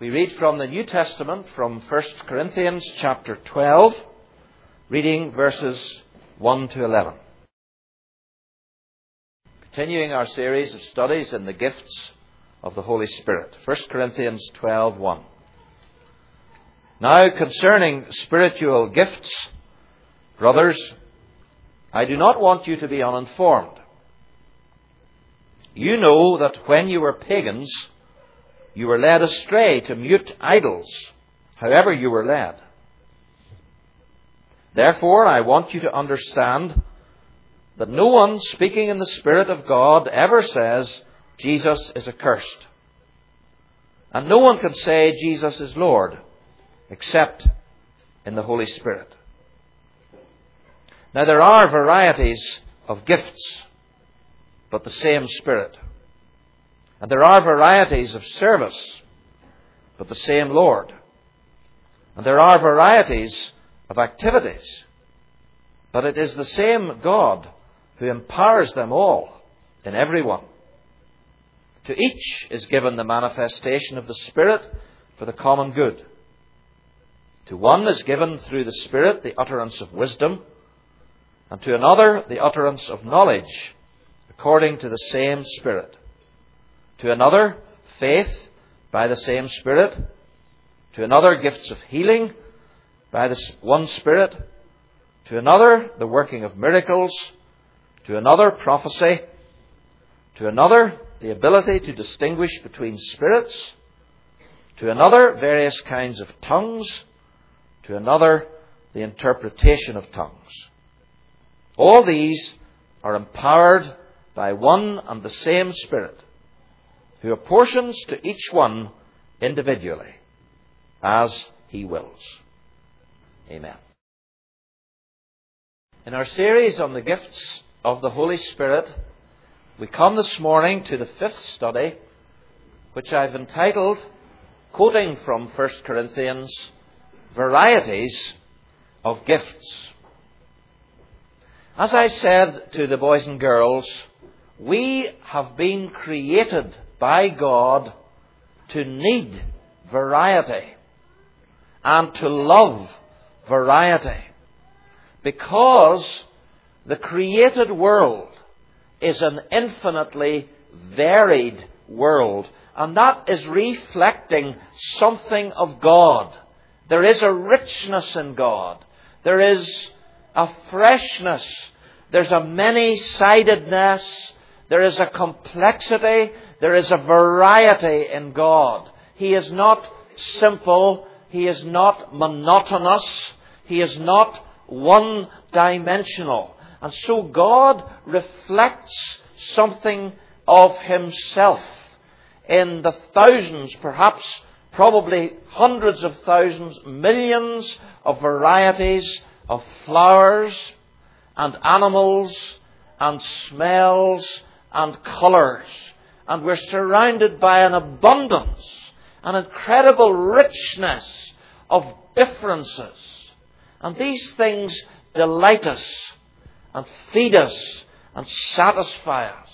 We read from the New Testament from 1 Corinthians chapter 12, reading verses 1 to 11. Continuing our series of studies in the gifts of the Holy Spirit. 1 Corinthians 12:1. Now concerning spiritual gifts, brothers, I do not want you to be uninformed. You know that when you were pagans, you were led astray to mute idols, however you were led. Therefore, I want you to understand that no one speaking in the Spirit of God ever says, Jesus is accursed. And no one can say Jesus is Lord, except in the Holy Spirit. Now there are varieties of gifts, but the same Spirit. And there are varieties of service, but the same Lord. And there are varieties of activities, but it is the same God who empowers them all in everyone. To each is given the manifestation of the Spirit for the common good. To one is given through the Spirit the utterance of wisdom, and to another the utterance of knowledge, according to the same Spirit. To another, faith by the same Spirit. To another, gifts of healing by the one Spirit. To another, the working of miracles. To another, prophecy. To another, the ability to distinguish between spirits. To another, various kinds of tongues. To another, the interpretation of tongues. All these are empowered by one and the same Spirit, who apportions to each one individually, as He wills. Amen. In our series on the gifts of the Holy Spirit, we come this morning to the fifth study, which I've entitled, quoting from 1 Corinthians, Varieties of Gifts. As I said to the boys and girls, we have been created by God to need variety and to love variety, because the created world is an infinitely varied world, and that is reflecting something of God. There is a richness in God. There is a freshness. There's a many-sidedness. There is a complexity. There is a variety in God. He is not simple. He is not monotonous. He is not one-dimensional. And so God reflects something of Himself in the thousands, perhaps, probably hundreds of thousands, millions of varieties of flowers and animals and smells and colours. And we're surrounded by an abundance, an incredible richness of differences. And these things delight us and feed us and satisfy us.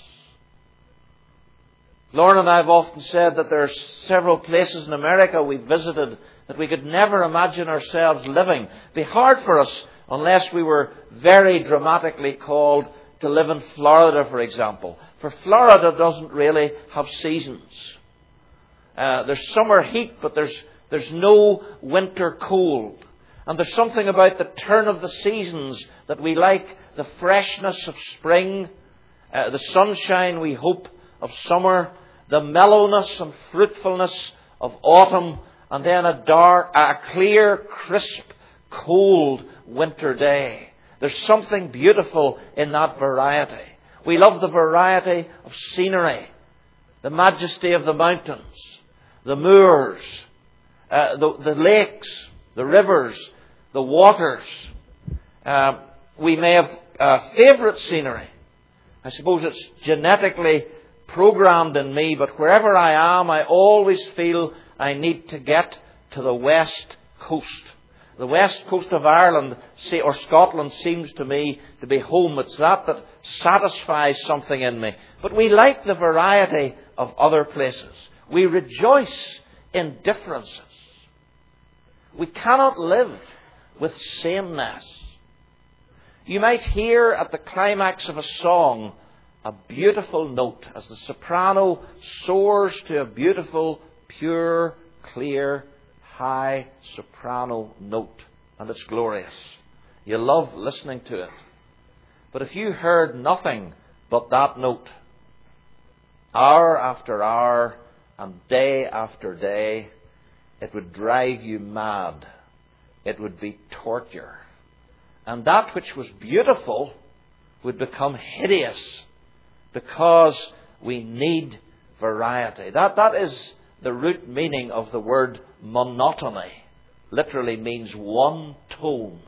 Lauren and I have often said that there are several places in America we've visited that we could never imagine ourselves living. It'd be hard for us unless we were very dramatically called to live in Florida, for example. For Florida doesn't really have seasons. There's summer heat, but there's no winter cold. And there's something about the turn of the seasons that we like, the freshness of spring, the sunshine, we hope, of summer, the mellowness and fruitfulness of autumn, and then a clear, crisp, cold winter day. There's something beautiful in that variety. We love the variety of scenery, the majesty of the mountains, the moors, the lakes, the rivers, the waters. We may have favourite scenery. I suppose it's genetically programmed in me, but wherever I am, I always feel I need to get to the west coast. The west coast of Ireland or Scotland seems to me to be home. It's that satisfies something in me. But we like the variety of other places. We rejoice in differences. We cannot live with sameness. You might hear at the climax of a song a beautiful note as the soprano soars to a beautiful, pure, clear, high soprano note. And it's glorious. You love listening to it. But if you heard nothing but that note, hour after hour and day after day, it would drive you mad. It would be torture. And that which was beautiful would become hideous because we need variety. That is the root meaning of the word monotony. Literally means one tone.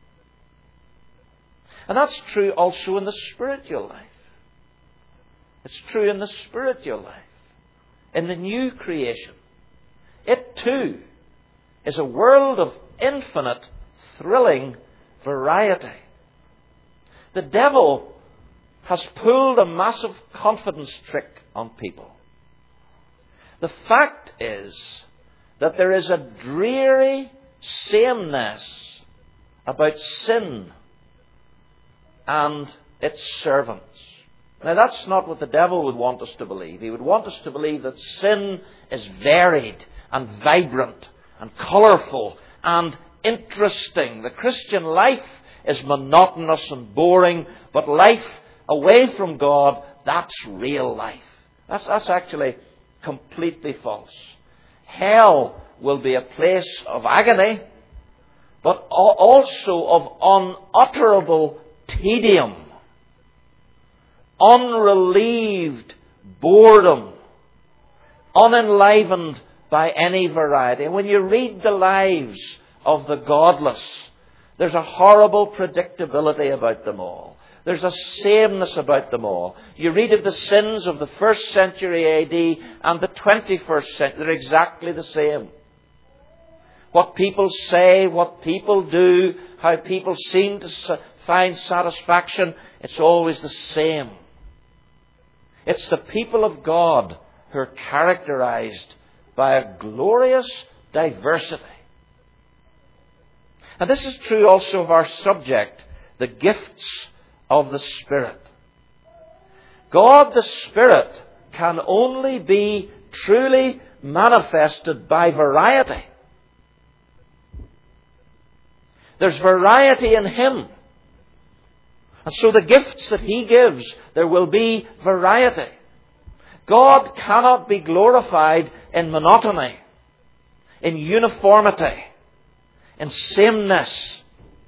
And that's true also in the spiritual life. It's true in the spiritual life. In the new creation. It too is a world of infinite, thrilling variety. The devil has pulled a massive confidence trick on people. The fact is that there is a dreary sameness about sin and its servants. Now that's not what the devil would want us to believe. He would want us to believe that sin is varied and vibrant and colourful and interesting. The Christian life is monotonous and boring, but life away from God, that's real life. That's actually completely false. Hell will be a place of agony, but also of unutterable tedium, unrelieved boredom, unenlivened by any variety. And when you read the lives of the godless, there's a horrible predictability about them all. There's a sameness about them all. You read of the sins of the 1st century AD and the 21st century. They're exactly the same. What people say, what people do, how people seem to find satisfaction, it's always the same. It's the people of God who are characterized by a glorious diversity. And this is true also of our subject, the gifts of the Spirit. God the Spirit can only be truly manifested by variety. There's variety in Him. And so the gifts that He gives, there will be variety. God cannot be glorified in monotony, in uniformity, in sameness.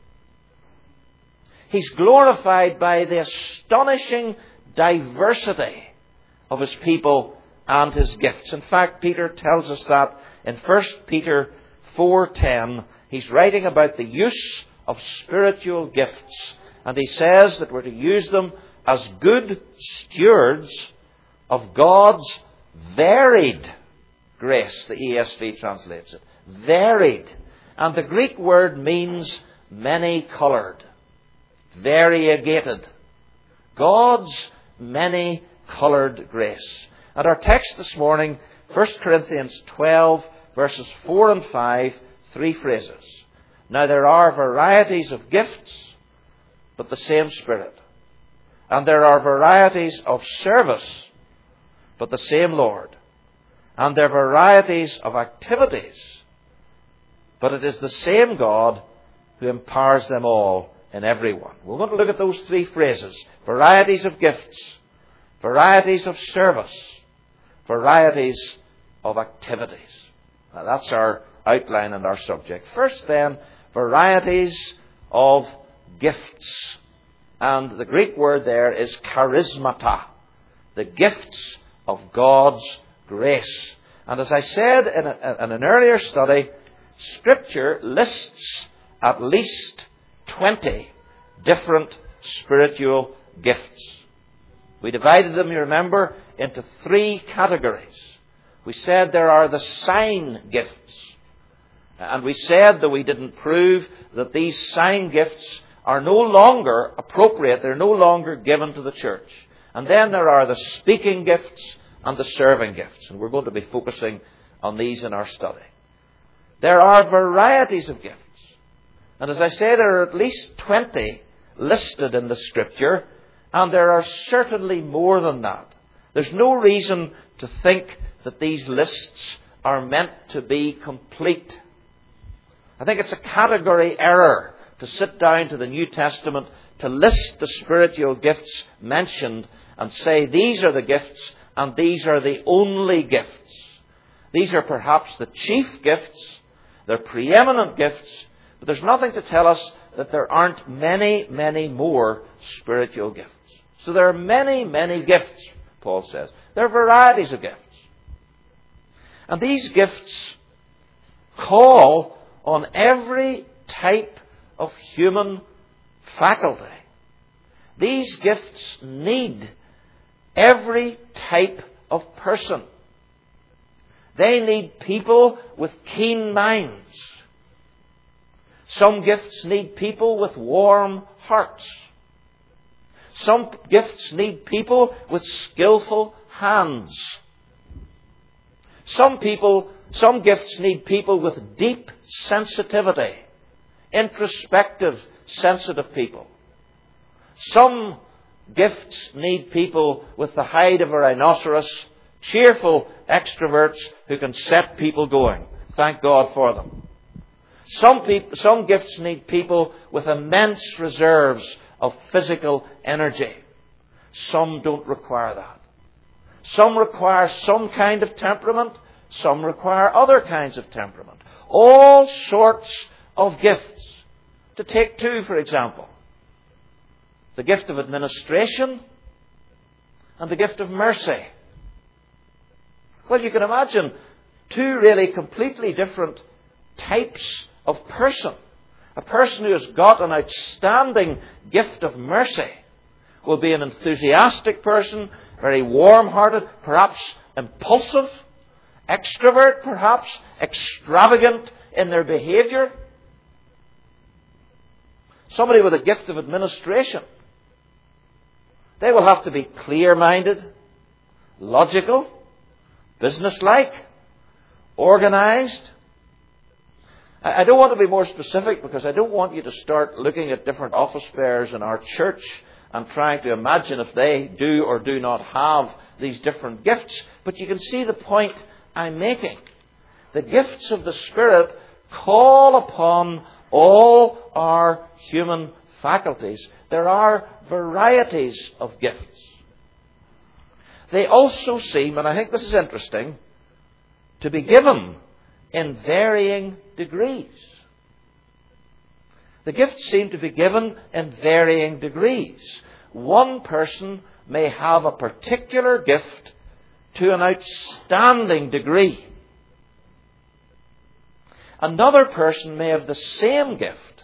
He's glorified by the astonishing diversity of His people and His gifts. In fact, Peter tells us that in 1 Peter 4:10. He's writing about the use of spiritual gifts. And he says that we're to use them as good stewards of God's varied grace. The ESV translates it. Varied. And the Greek word means many-coloured. Variegated. God's many-coloured grace. And our text this morning, 1 Corinthians 12, verses 4 and 5, 3 phrases. Now there are varieties of gifts, but the same Spirit. And there are varieties of service, but the same Lord. And there are varieties of activities, but it is the same God who empowers them all in everyone. We're going to look at those 3 phrases. Varieties of gifts, varieties of service, varieties of activities. Now that's our outline and our subject. First then, varieties of gifts. And the Greek word there is charismata. The gifts of God's grace. And as I said in an earlier study, Scripture lists at least 20 different spiritual gifts. We divided them, you remember, into 3 categories. We said there are the sign gifts. And we said that we didn't prove that these sign gifts are no longer appropriate. They're no longer given to the church. And then there are the speaking gifts and the serving gifts. And we're going to be focusing on these in our study. There are varieties of gifts. And as I say, there are at least 20 listed in the Scripture, and there are certainly more than that. There's no reason to think that these lists are meant to be complete. I think it's a category error to sit down to the New Testament, to list the spiritual gifts mentioned and say these are the gifts and these are the only gifts. These are perhaps the chief gifts, they're preeminent gifts, but there's nothing to tell us that there aren't many, many more spiritual gifts. So there are many, many gifts, Paul says. There are varieties of gifts. And these gifts call on every type of human faculty. These gifts need every type of person. They need people with keen minds. Some gifts need people with warm hearts. Some gifts need people with skillful hands. Some gifts need people with deep sensitivity, introspective, sensitive people. Some gifts need people with the hide of a rhinoceros, cheerful extroverts who can set people going. Thank God for them. Some gifts need people with immense reserves of physical energy. Some don't require that. Some require some kind of temperament. Some require other kinds of temperament. All sorts of gifts. To take two, for example. The gift of administration and the gift of mercy. Well, you can imagine two really completely different types of person. A person who has got an outstanding gift of mercy will be an enthusiastic person, very warm-hearted, perhaps impulsive, extrovert, perhaps extravagant in their behavior. Somebody with a gift of administration, they will have to be clear-minded, logical, businesslike, organized. I don't want to be more specific because I don't want you to start looking at different office bearers in our church and trying to imagine if they do or do not have these different gifts. But you can see the point I'm making. The gifts of the Spirit call upon all our human faculties. There are varieties of gifts. They also seem, and I think this is interesting, to be given in varying degrees. The gifts seem to be given in varying degrees. One person may have a particular gift to an outstanding degree. Another person may have the same gift,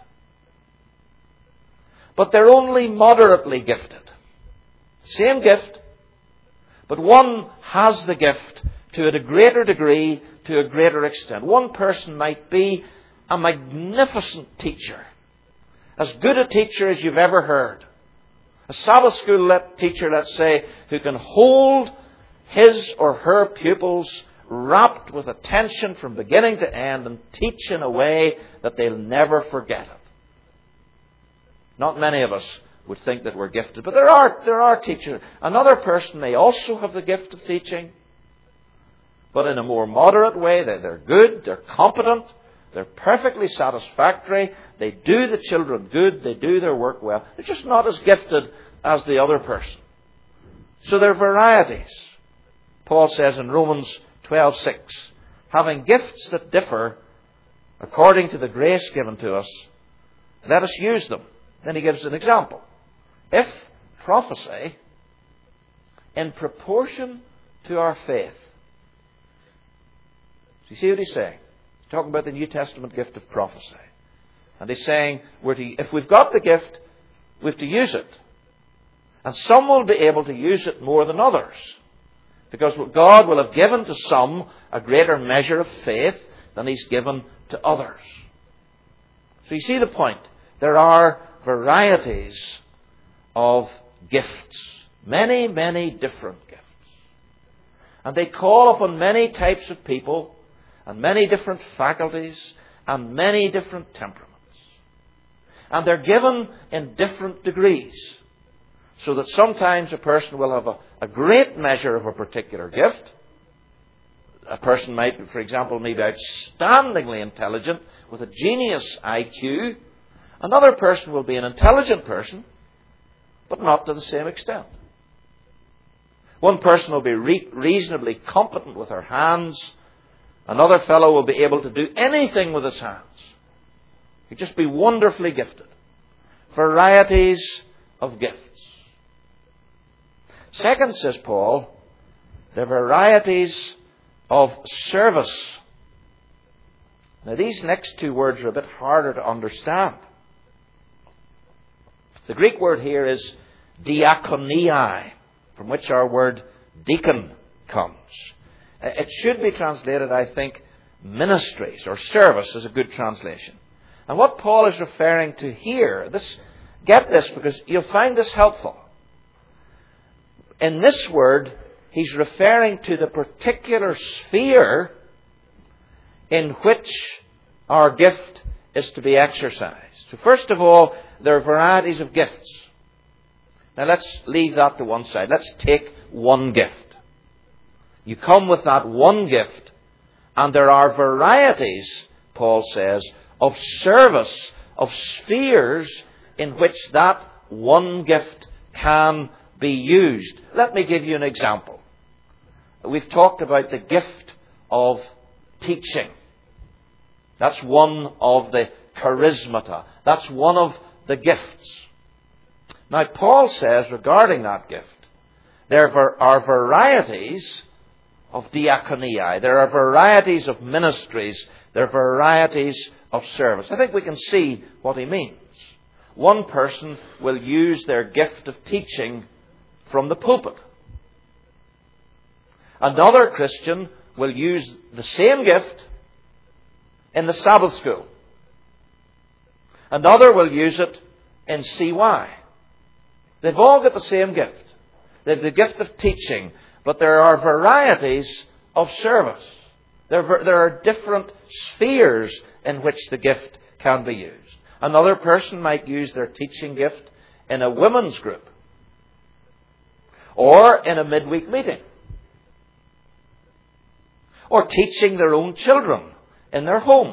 but they're only moderately gifted. Same gift, but one has the gift to a greater degree, to a greater extent. One person might be a magnificent teacher, as good a teacher as you've ever heard. A Sabbath school teacher, let's say, who can hold his or her pupils rapt with attention from beginning to end and teach in a way that they'll never forget it. Not many of us would think that we're gifted, but there are teachers. Another person may also have the gift of teaching, but in a more moderate way. They're good, they're competent, they're perfectly satisfactory, they do the children good, they do their work well. They're just not as gifted as the other person. So there are varieties. Paul says in Romans 12:6, having gifts that differ according to the grace given to us, let us use them. Then he gives an example. If prophecy, in proportion to our faith. Do you see what he's saying? He's talking about the New Testament gift of prophecy. And he's saying, if we've got the gift, we have to use it. And some will be able to use it more than others. Because God will have given to some a greater measure of faith than He's given to others. So you see the point. There are varieties of gifts. Many, many different gifts. And they call upon many types of people and many different faculties and many different temperaments. And they're given in different degrees. So that sometimes a person will have a great measure of a particular gift. A person might, for example, be outstandingly intelligent with a genius IQ. Another person will be an intelligent person, but not to the same extent. One person will be reasonably competent with her hands. Another fellow will be able to do anything with his hands. He'll just be wonderfully gifted. Varieties of gifts. Second, says Paul, the varieties of service. Now, these next two words are a bit harder to understand. The Greek word here is diakoniai, from which our word deacon comes. It should be translated, I think, ministries or service is a good translation. And what Paul is referring to here, get this because you'll find this helpful. In this word, he's referring to the particular sphere in which our gift is to be exercised. So first of all, there are varieties of gifts. Now let's leave that to one side. Let's take one gift. You come with that one gift, and there are varieties, Paul says, of service, of spheres in which that one gift can be used. Let me give you an example. We've talked about the gift of teaching. That's one of the charismata. That's one of the gifts. Now, Paul says regarding that gift, there are varieties of diaconia. There are varieties of ministries. There are varieties of service. I think we can see what he means. One person will use their gift of teaching from the pulpit. Another Christian will use the same gift in the Sabbath school. Another will use it in CY. They've all got the same gift. They've the gift of teaching, but there are varieties of service. There are different spheres in which the gift can be used. Another person might use their teaching gift in a women's group or in a midweek meeting or teaching their own children in their home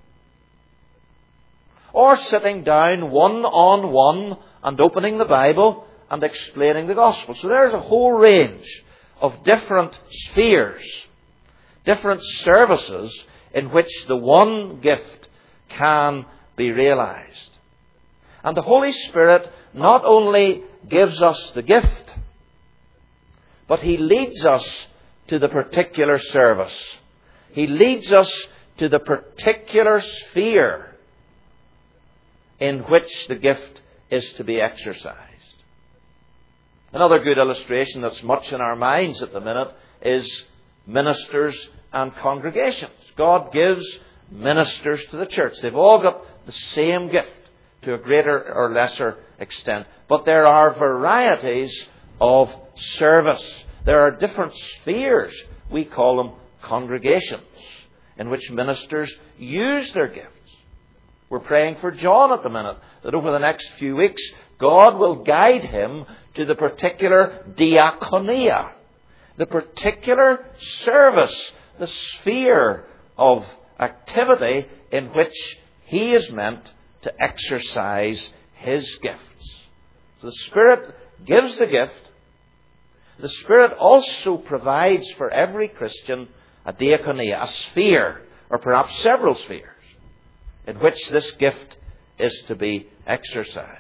or sitting down one-on-one and opening the Bible and explaining the gospel. So there's a whole range of different spheres, different services in which the one gift can be realized. And the Holy Spirit not only gives us the gift, but He leads us to the particular service. He leads us to the particular sphere in which the gift is to be exercised. Another good illustration that's much in our minds at the minute is ministers and congregations. God gives ministers to the church. They've all got the same gift to a greater or lesser extent. But there are varieties of service. There are different spheres. We call them congregations in which ministers use their gifts. We're praying for John at the minute that over the next few weeks God will guide him to the particular diaconia, the particular service, the sphere of activity in which he is meant to exercise his gifts. So the Spirit gives the gift. The Spirit also provides for every Christian a diaconia, a sphere, or perhaps several spheres, in which this gift is to be exercised.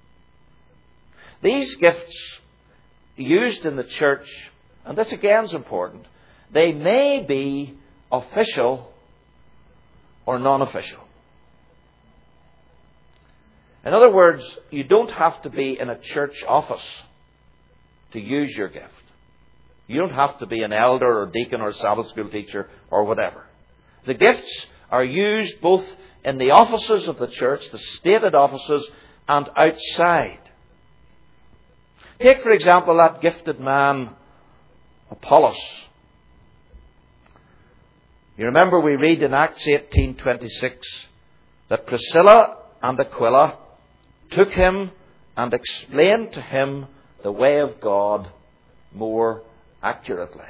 These gifts used in the church, and this again is important, they may be official or non-official. In other words, you don't have to be in a church office to use your gift. You don't have to be an elder or deacon or Sabbath school teacher or whatever. The gifts are used both in the offices of the church, the stated offices, and outside. Take, for example, that gifted man, Apollos. You remember we read in Acts 18:26 that Priscilla and Aquila took him and explained to him the way of God more accurately.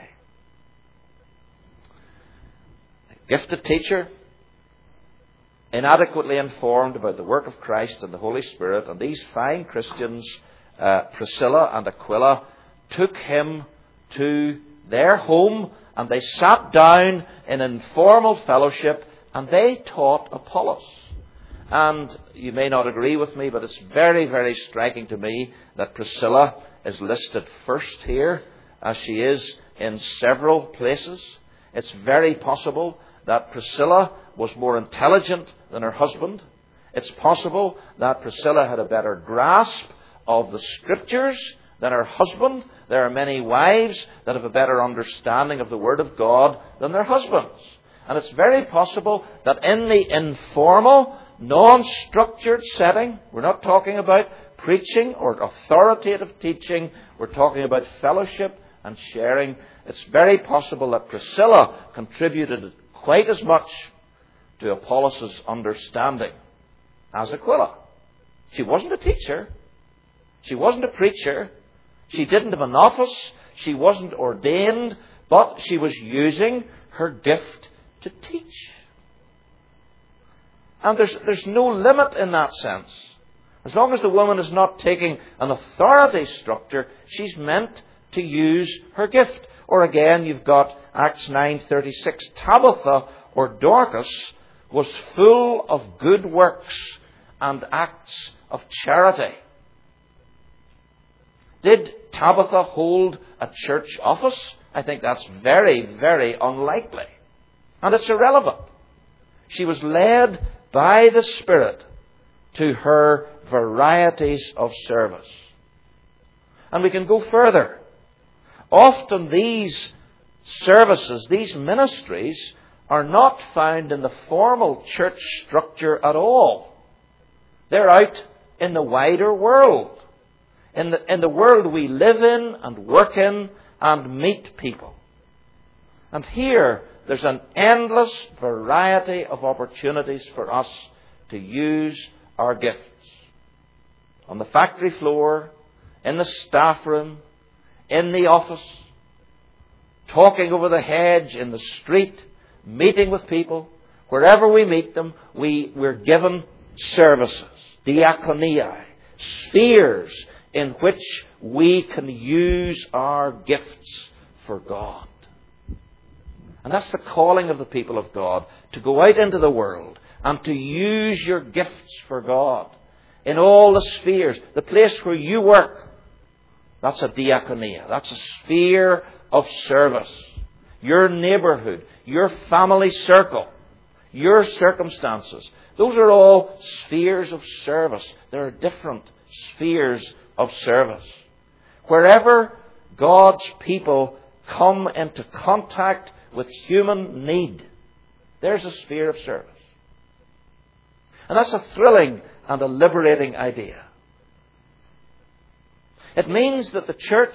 A gifted teacher, inadequately informed about the work of Christ and the Holy Spirit, and these fine Christians, Priscilla and Aquila, took him to their home and they sat down in informal fellowship and they taught Apollos. And you may not agree with me, but it's very, very striking to me that Priscilla is listed first here, as she is in several places. It's very possible that Priscilla was more intelligent than her husband. It's possible that Priscilla had a better grasp of the Scriptures than her husband. There are many wives that have a better understanding of the Word of God than their husbands. And it's very possible that in the informal, non-structured setting, we're not talking about preaching or authoritative teaching, we're talking about fellowship and sharing. It's very possible that Priscilla contributed quite as much to Apollos' understanding as Aquila. She wasn't a teacher. She wasn't a preacher. She didn't have an office. She wasn't ordained, but she was using her gift to teach. And there's no limit in that sense. As long as the woman is not taking an authority structure, she's meant to use her gift. Or again, you've got Acts 9:36. Tabitha, or Dorcas, was full of good works and acts of charity. Did Tabitha hold a church office? I think that's very, very unlikely. And it's irrelevant. She was led by the Spirit to her varieties of service. And we can go further. Often these services, these ministries, are not found in the formal church structure at all. They're out in the wider world. In the world we live in and work in and meet people. And here there's an endless variety of opportunities for us to use our gifts. On the factory floor, in the staff room, in the office, talking over the hedge, in the street, meeting with people. Wherever we meet them, we're given services, diakonia, spheres in which we can use our gifts for God. And that's the calling of the people of God, to go out into the world and to use your gifts for God in all the spheres. The place where you work, that's a diakonia. That's a sphere of service. Your neighbourhood, your family circle, your circumstances, those are all spheres of service. There are different spheres of service. Wherever God's people come into contact with human need, there's a sphere of service. And that's a thrilling and a liberating idea. It means that the church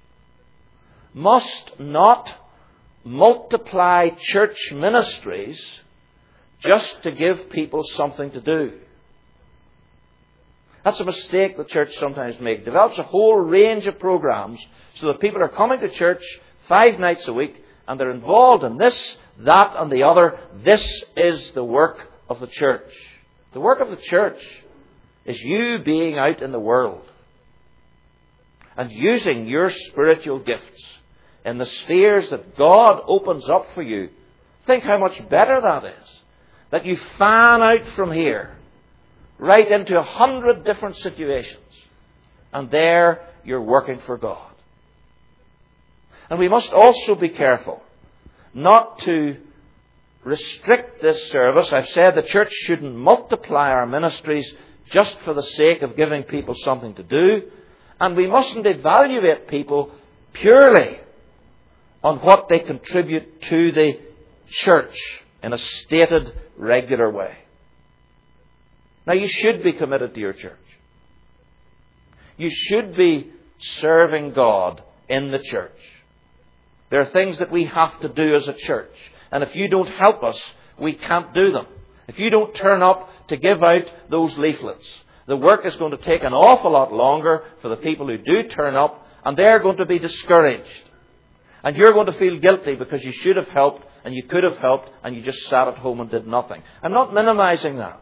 must not multiply church ministries just to give people something to do. That's a mistake the church sometimes makes. It develops a whole range of programs so that people are coming to church 5 nights a week and they're involved in this, that and the other. This is the work of the church. The work of the church is you being out in the world and using your spiritual gifts in the spheres that God opens up for you. Think how much better that is. That you fan out from here right into 100 different situations. And there you're working for God. And we must also be careful not to restrict this service. I've said the church shouldn't multiply our ministries just for the sake of giving people something to do. And we mustn't evaluate people purely on what they contribute to the church in a stated, regular way. Now, you should be committed to your church. You should be serving God in the church. There are things that we have to do as a church. And if you don't help us, we can't do them. If you don't turn up to give out those leaflets, the work is going to take an awful lot longer for the people who do turn up, and they're going to be discouraged. And you're going to feel guilty because you should have helped and you could have helped and you just sat at home and did nothing. I'm not minimizing that.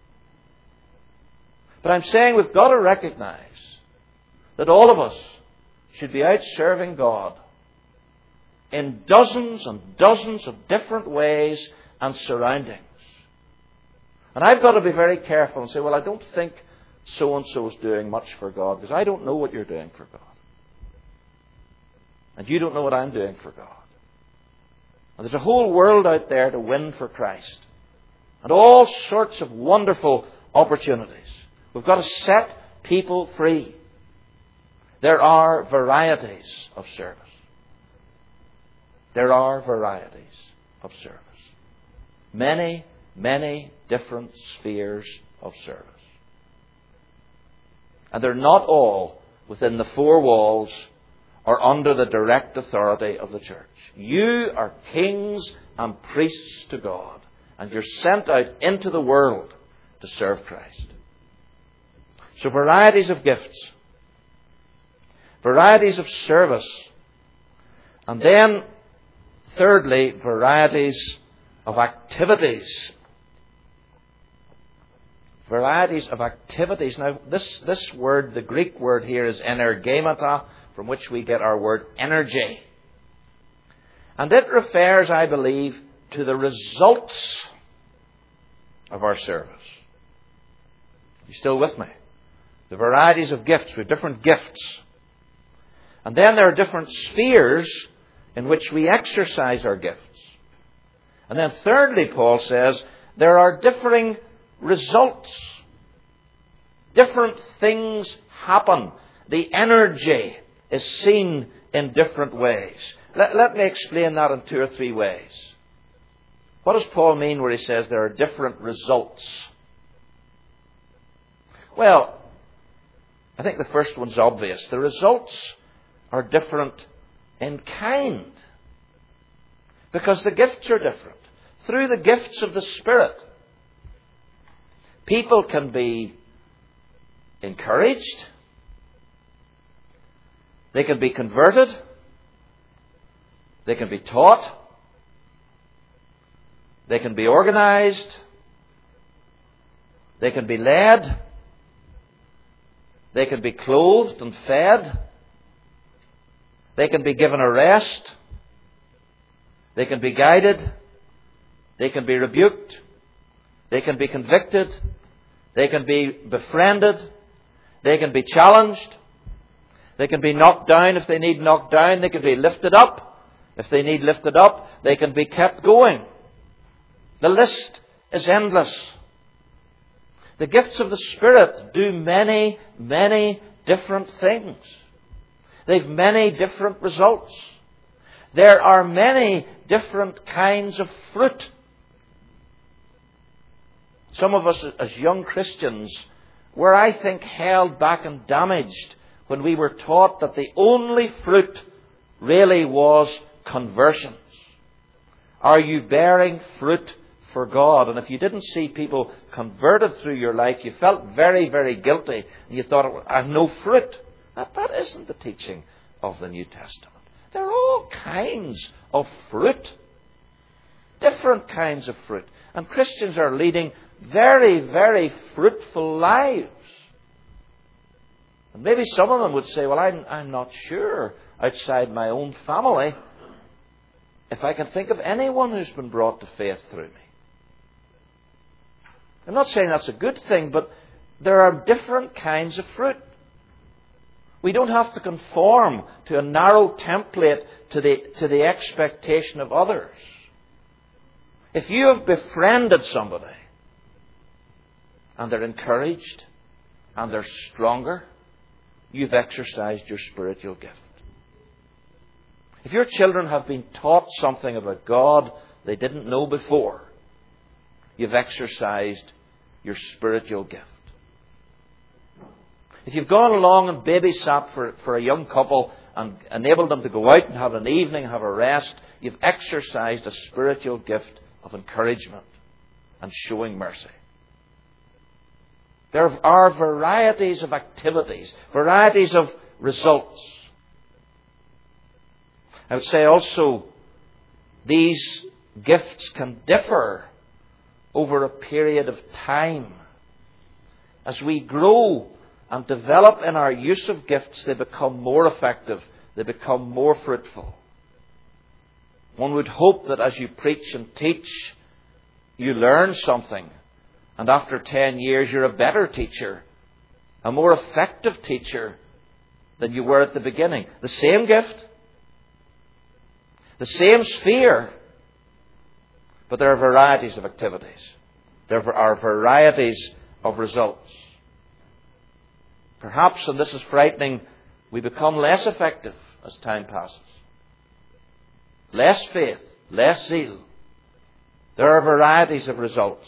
But I'm saying we've got to recognize that all of us should be out serving God in dozens and dozens of different ways and surroundings. And I've got to be very careful and say, well, I don't think so-and-so is doing much for God, because I don't know what you're doing for God. And you don't know what I'm doing for God. And there's a whole world out there to win for Christ. And all sorts of wonderful opportunities. We've got to set people free. There are varieties of service. There are varieties of service. Many, many different spheres of service. And they're not all within the four walls or under the direct authority of the church. You are kings and priests to God, and you're sent out into the world to serve Christ. So varieties of gifts, varieties of service, and then thirdly, varieties of activities. Varieties of activities. Now, this word, the Greek word here is energemata, from which we get our word energy. And it refers, I believe, to the results of our service. You still with me? The varieties of gifts. We have different gifts. And then there are different spheres in which we exercise our gifts. And then thirdly, Paul says, there are differing results. Different things happen. The energy is seen in different ways. Let me explain that in two or three ways. What does Paul mean where he says there are different results? Well, I think the first one's obvious. The results are different in kind. Because the gifts are different. Through the gifts of the Spirit, people can be encouraged. They can be converted. They can be taught. They can be organized. They can be led. They can be clothed and fed. They can be given a rest. They can be guided. They can be rebuked. They can be convicted. They can be befriended. They can be challenged. They can be knocked down if they need knocked down. They can be lifted up if they need lifted up. They can be kept going. The list is endless. The gifts of the Spirit do many, many different things. They've many different results. There are many different kinds of fruit. Some of us as young Christians were, I think, held back and damaged when we were taught that the only fruit really was conversions. Are you bearing fruit for God? And if you didn't see people converted through your life, you felt very, very guilty. And you thought, I have no fruit. That isn't the teaching of the New Testament. There are all kinds of fruit. Different kinds of fruit. And Christians are leading very, very fruitful lives. And maybe some of them would say, well, I'm not sure outside my own family if I can think of anyone who's been brought to faith through me. I'm not saying that's a good thing, but there are different kinds of fruit. We don't have to conform to a narrow template to the expectation of others. If you have befriended somebody and they're encouraged and they're stronger, you've exercised your spiritual gift. If your children have been taught something about God they didn't know before, you've exercised your spiritual gift. If you've gone along and babysat for a young couple and enabled them to go out and have an evening, have a rest, you've exercised a spiritual gift of encouragement and showing mercy. There are varieties of activities, varieties of results. I would say also these gifts can differ over a period of time. As we grow and develop in our use of gifts, they become more effective, they become more fruitful. One would hope that as you preach and teach, you learn something, and after 10 years you're a better teacher, a more effective teacher than you were at the beginning. The same gift, the same sphere, but there are varieties of activities. There are varieties of results. Perhaps, and this is frightening, we become less effective as time passes. Less faith, less zeal. There are varieties of results.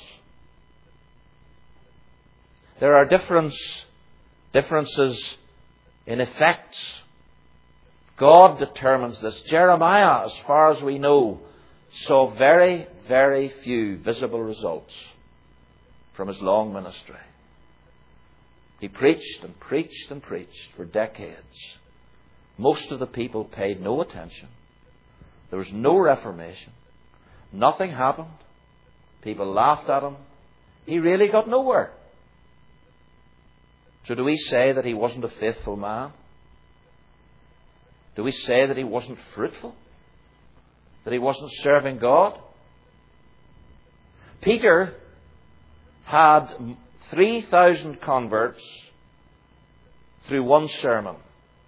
There are differences in effects. God determines this. Jeremiah, as far as we know, saw very, very few visible results from his long ministry. He preached and preached and preached for decades. Most of the people paid no attention. There was no reformation. Nothing happened. People laughed at him. He really got nowhere. So do we say that he wasn't a faithful man? Do we say that he wasn't fruitful? That he wasn't serving God? Peter had 3,000 converts through one sermon.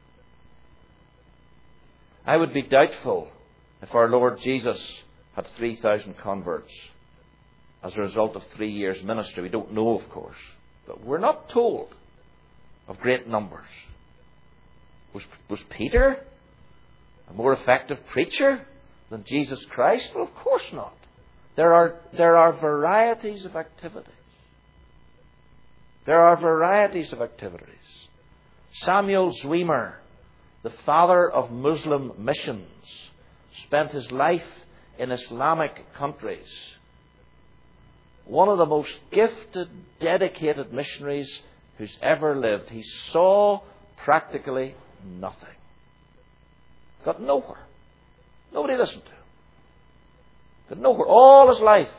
I would be doubtful if our Lord Jesus had 3,000 converts as a result of 3 years' ministry. We don't know, of course. But we're not told of great numbers. Was Peter a more effective preacher than Jesus Christ? Well, of course not. There are varieties of activities. There are varieties of activities. Samuel Zwemer, the father of Muslim missions, spent his life in Islamic countries. One of the most gifted, dedicated missionaries who's ever lived. He saw practically nothing. Got nowhere. Nobody listened to him. Got nowhere all his life.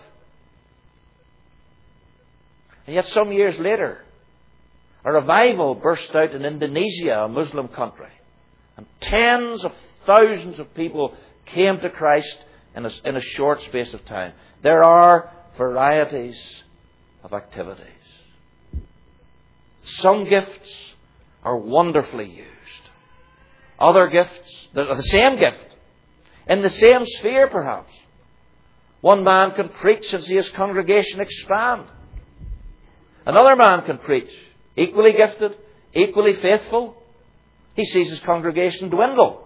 And yet some years later, a revival burst out in Indonesia, a Muslim country. And tens of thousands of people came to Christ in a short space of time. There are varieties of activities. Some gifts are wonderfully used. Other gifts, the same gift, in the same sphere perhaps. One man can preach and see his congregation expand. Another man can preach, equally gifted, equally faithful. He sees his congregation dwindle.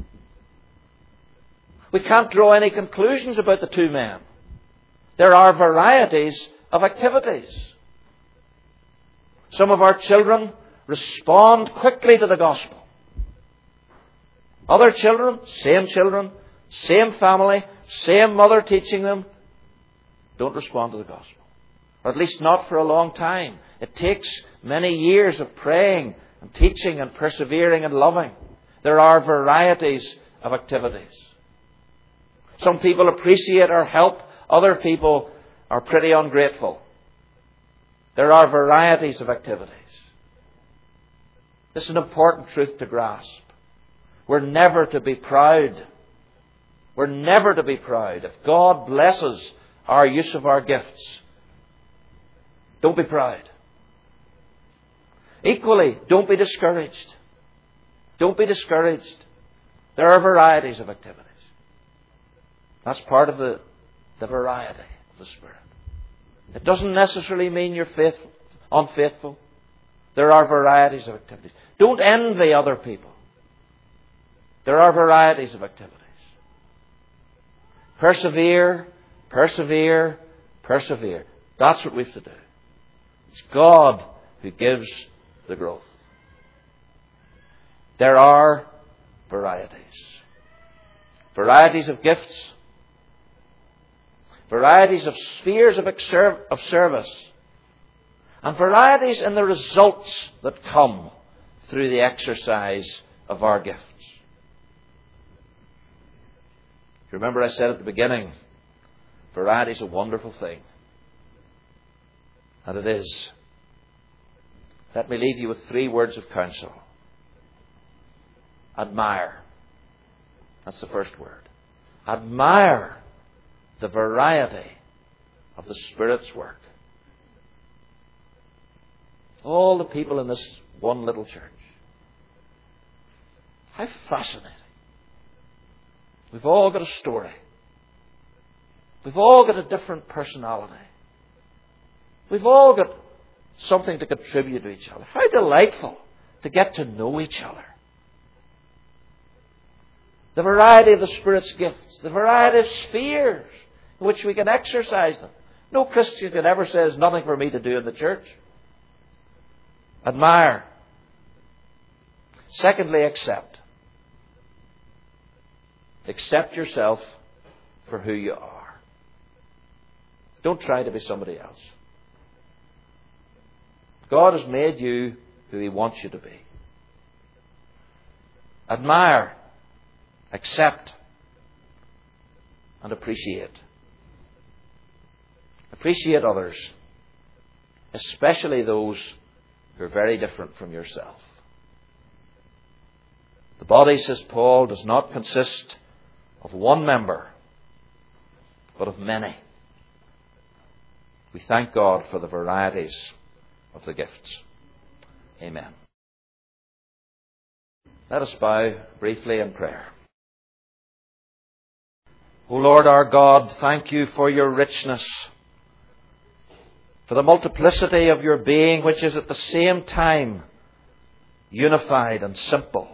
We can't draw any conclusions about the two men. There are varieties of activities. Some of our children respond quickly to the gospel. Other children, same family, same mother teaching them, don't respond to the gospel. Or at least not for a long time. It takes many years of praying and teaching and persevering and loving. There are varieties of activities. Some people appreciate our help. Other people are pretty ungrateful. There are varieties of activities. This is an important truth to grasp. We're never to be proud. We're never to be proud. If God blesses our use of our gifts, don't be proud. Equally, don't be discouraged. Don't be discouraged. There are varieties of activities. That's part of the variety of the Spirit. It doesn't necessarily mean you're unfaithful. There are varieties of activities. Don't envy other people. There are varieties of activities. Persevere, persevere, persevere. That's what we have to do. It's God who gives the growth. There are varieties. varieties of gifts, varieties of spheres of service, and varieties in the results that come through the exercise of our gifts. You remember I said at the beginning, variety is a wonderful thing. And it is. Let me leave you with 3 words of counsel. Admire. That's the first word. Admire the variety of the Spirit's work. All the people in this one little church. How fascinating. We've all got a story. We've all got a different personality. We've all got something to contribute to each other. How delightful to get to know each other. The variety of the Spirit's gifts, the variety of spheres in which we can exercise them. No Christian can ever say there's nothing for me to do in the church. Admire. Secondly, accept. Accept yourself for who you are. Don't try to be somebody else. God has made you who He wants you to be. Admire, accept, and appreciate. Appreciate others, especially those who are very different from yourself. The body, says Paul, does not consist of one member, but of many. We thank God for the varieties of the gifts. Amen. Let us bow briefly in prayer. O Lord our God, thank you for your richness, for the multiplicity of your being, which is at the same time unified and simple.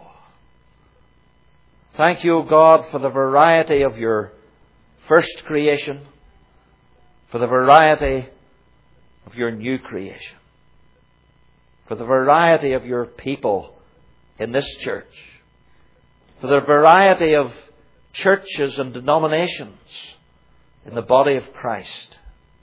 Thank you, O God, for the variety of your first creation, for the variety of your new creation, for the variety of your people in this church, for the variety of churches and denominations in the body of Christ.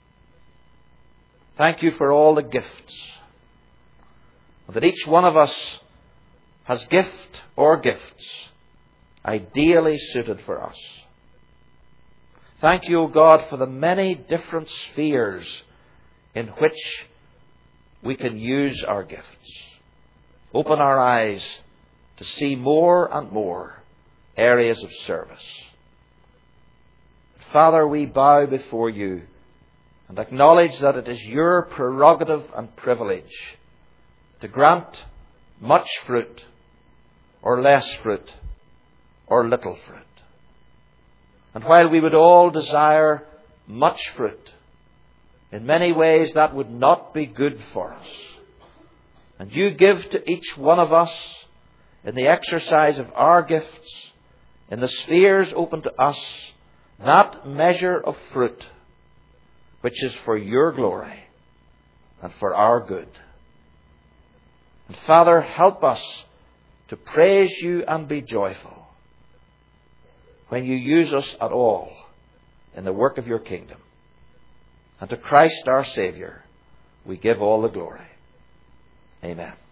Thank you for all the gifts, that each one of us has gift or gifts ideally suited for us. Thank you, O God, for the many different spheres in which we can use our gifts. Open our eyes to see more and more areas of service. Father, we bow before you and acknowledge that it is your prerogative and privilege to grant much fruit or less fruit or little fruit. And while we would all desire much fruit, in many ways that would not be good for us. And you give to each one of us, in the exercise of our gifts, in the spheres open to us, that measure of fruit which is for your glory and for our good. And Father, help us to praise you and be joyful when you use us at all in the work of your kingdom. And to Christ our Saviour, we give all the glory. Amen.